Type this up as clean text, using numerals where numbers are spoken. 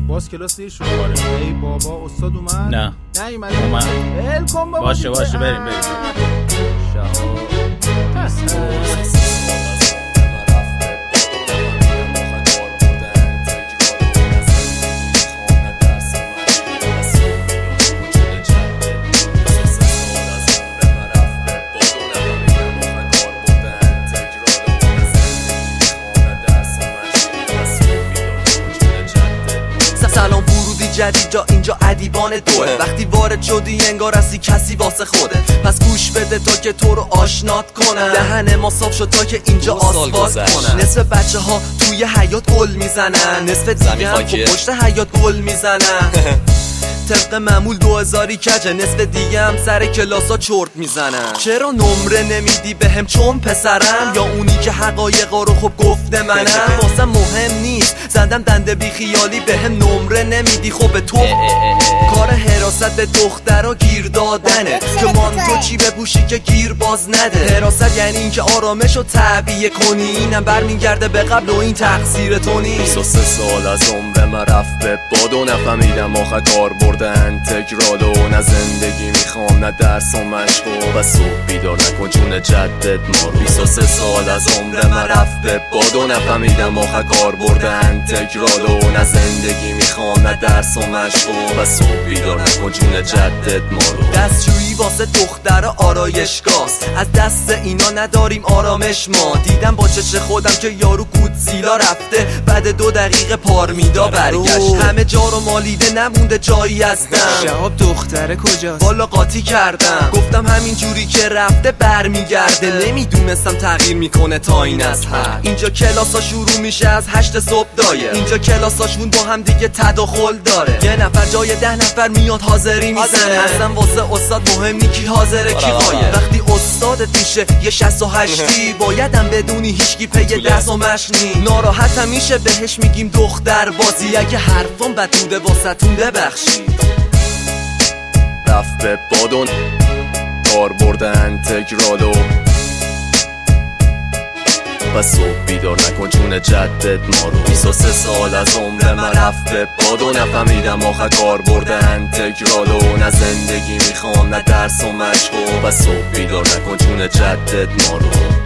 باز کلاس دیر شد. ای بابا استاد اومد؟ نه اومد. ول کن بابا. باشه بریم سلام ورودی جدید جا اینجا ادیبان دوره. وقتی وارد شدی انگار هستی کسی واسه خوده. پس گوش بده تا که تو رو آشنات کنم. دهن ما صاف شد تا که اینجا آسفالت کنم. نصف بچه ها توی حیات گل میزنن، نصف دیگه هم پشت حیات گل میزنن. طبق معمول 2000 کجه، نصف دیگه هم سر کلاسا چرت میزنن. چرا نمره نمیدی بهم چون پسرم؟ یا اونی که حقایقا رو خب گفته منم؟ واسه مهم نیست زدم دنده بی خیالی بهم نمره نمیدی. خب به تو کار حراست به دخترا گیر دادنه که مانتو چی بپوشی که گیر باز نده. حراست یعنی این که آرامشو تعبیه کنی، اینم برمیگرده به قبل و این تقصیر تو نیست. 23 سال از عمرم رفت به باد و نفهمیدم آخه کار بردن تکرال و نه زندگی میخوام نه درس و مشق و صبح بیدار نکن جون جدت ما رو. 23 سال از عمرم رفت به باد و نفهمیدم آخه کار بردن تکرال و نه زندگی میخوام نه درس و مشق و صبح بیدار نکن جون جدت ما رو. دستشویی واسه دختر آرایشگاست، از دست اینا نداریم آرامش ما. دیدم با چش خودم که یارو گودزیلا رفته بعد 2 دقیقه پارمیدا برگشت. همه جا رو مالیده نمونده جایی هستم. شهاب دختره کجاست؟ والا قاطی کردم، گفتم همین جوری که رفته برمیگرده. نمیدونستم تغییر میکنه تا این از حد. اینجا کلاسا شروع میشه از 8 صبح دایر. اینجا کلاساشون با هم دیگه تداخل داره. یه نفر جای 10 نفر میاد حاضری میزنه. اصلا واسه استاد مهم نی کی حاضره کی غایب. وقتی استادت میشه یه 68 بایدم بدونی هیچکی پی درس و مشنی. ناراحتم میشه بهش میگیم دختر بازی. اگه حرفم بد بوده واسهتون ببخشید. رفت به بادون کار بردن تکرالو و صبح بیدار نکن جون جدت ما رو. 23 سال از عمرم رفت به بادو نفهمیدم آخه کار بردن تکرالو نه زندگی میخوام نه درس و مشق و صبح بیدار نکن جون جدت ما رو.